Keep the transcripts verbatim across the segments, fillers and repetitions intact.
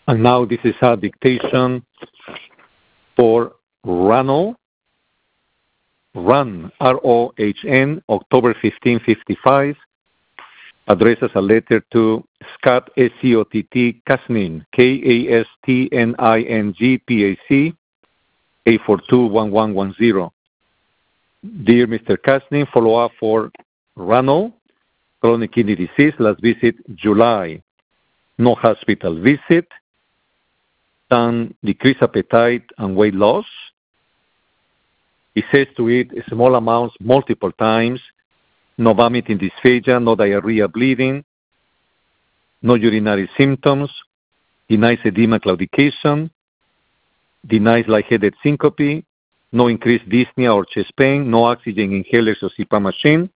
And now this is a dictation for Ronald. Run, R O H N, October fifteenth, fifty-five, addresses a letter to Scott, S C O T T, Kasnin, K A S T N I N G P A C, eight four two, one one one zero. Dear Mister Kasnin, follow-up for Ronald, chronic kidney disease, last visit July. No hospital visit. Some decreased appetite and weight loss. He says to eat small amounts multiple times, no vomiting, dysphagia, no diarrhea, bleeding, no urinary symptoms, denies edema, claudication, denies lightheaded syncope, no increased dyspnea or chest pain, no oxygen inhalers or C PAP machine,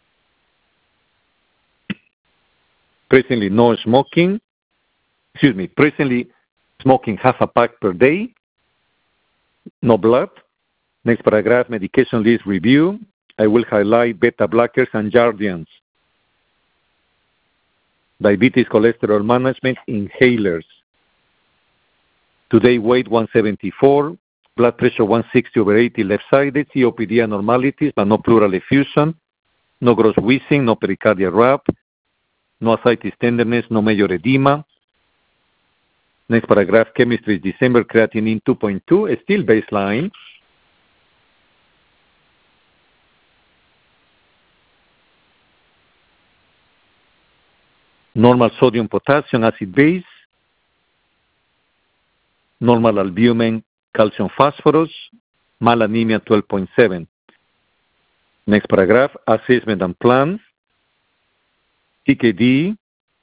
presently no smoking, excuse me, presently smoking half a pack per day, no blood. Next paragraph, medication list review. I will highlight beta blockers and Jardians. Diabetes, cholesterol management, inhalers. Today, weight one seventy-four, blood pressure one sixty over eighty left-sided, C O P D abnormalities, but no pleural effusion, no gross wheezing, no pericardial rap, no ascites tenderness, no major edema. Next paragraph, chemistry is December, creatinine two point two, still baseline. Normal sodium, potassium, acid base. Normal albumin, calcium, phosphorus. Malanemia twelve point seven. Next paragraph, assessment and plan. T K D,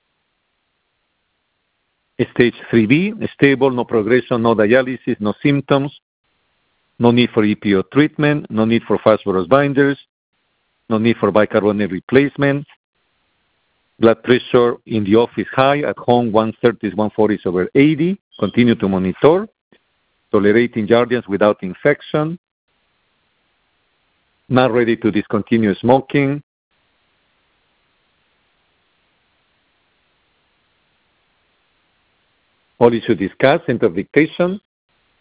stage three B, stable, no progression, no dialysis, no symptoms, no need for E P O treatment, no need for phosphorus binders, no need for bicarbonate replacement. Blood pressure in the office high, at home one thirty, one forty over eighty. Continue to monitor. Tolerating Jardians without infection. Not ready to discontinue smoking. All issue discussed, end of dictation.